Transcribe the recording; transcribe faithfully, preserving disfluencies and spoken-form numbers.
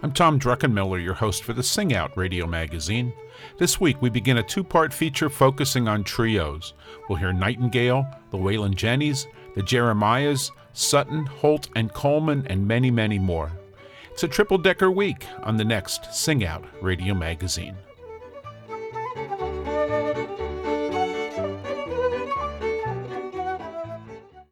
I'm Tom Druckenmiller, your host for the Sing Out radio magazine. This week we begin a two-part feature focusing on trios. We'll hear Nightingale, the Waylon Jenneys, the Jeremiahs, Sutton, Holt, and Coleman, and many, many more. It's a triple-decker week on the next Sing Out radio magazine.